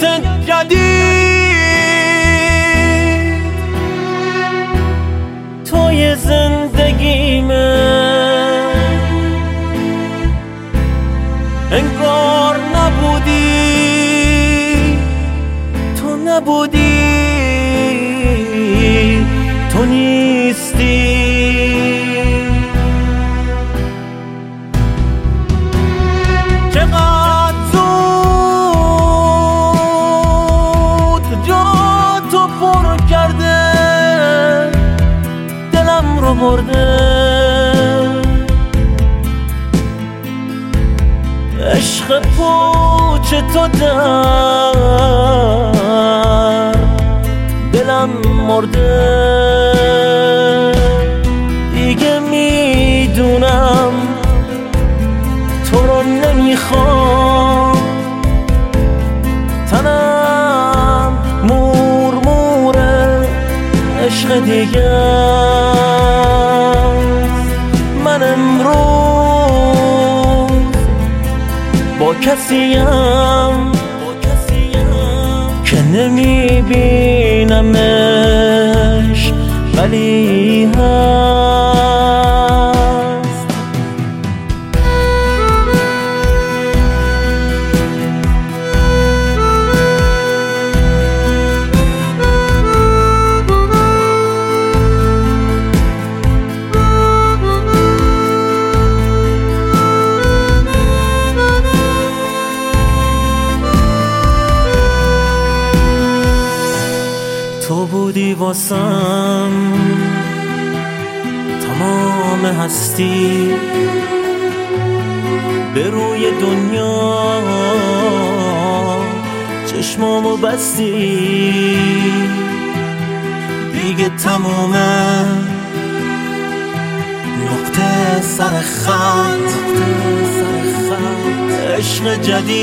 جدید توی زندگیمه، انگار نبودی، تو نبودی، تو نیستی. چقدر زود جا تو پر کرده، دلم رو برده. عشق پوچ تو در دلم مرده. دیگه میدونم تو رو نمیخوام، تنم مورموره عشق دیگه. من امروز با کسیم که نمیبینمش ولی هست. تو بودی واسم تمام هستی، به روی دنیا چشمامو بستی. دیگه تمومه نقطه سر خط، عشق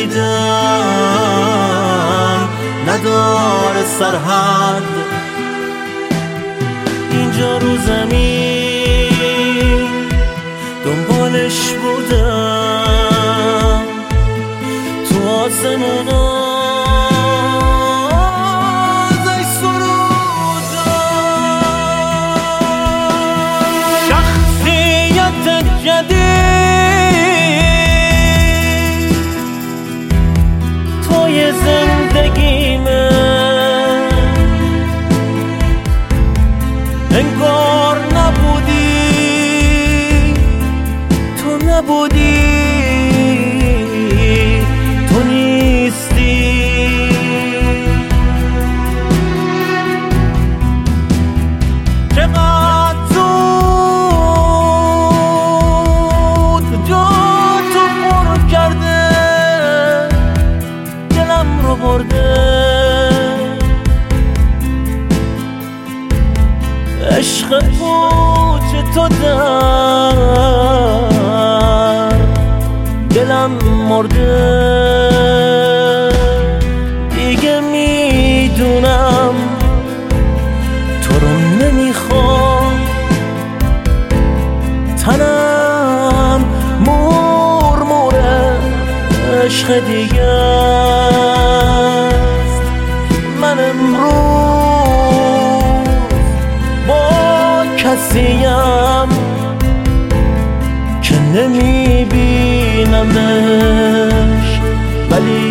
جدیدم نداره سرحد. اینجا رو زمین دنبالش بودم، تو آسمونا ازش سرودم. شخصیت جدید توی زندگیمه، انگار نبودی، تو نبودی، تو نیستی. چقدر زود جا تو پر کرده، دلم رو برده. عشق پوچ تو در دلم مرده. دیگه میدونم تو رو نمیخوام، تنم مورموره عشق دیگه است. من امروز با کسیم که نمیبینمش ولی